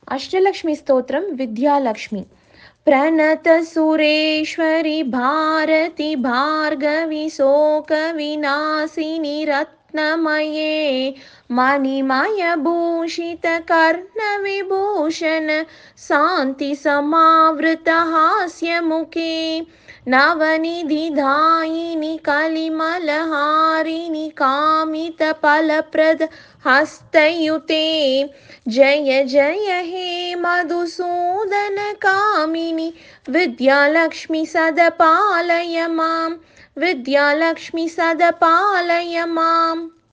अष्टलक्ष्मीस्तोत्रं विद्यालक्ष्मी प्रणतसुरेश्वरि भारति भार्गवि शोकविनाशिनि रत्नमये मणिमयभूषितकर्णविभूषण शान्तिसमावृतहास्यमुखे नवनिधिदायिनि कलिमलहारिणि कामितफलप्रद हस्तयुते जय जय हे मधुसूदन कामिनि विद्यालक्ष्मी सदपालय मां विद्यालक्ष्मी सदपालय माम्।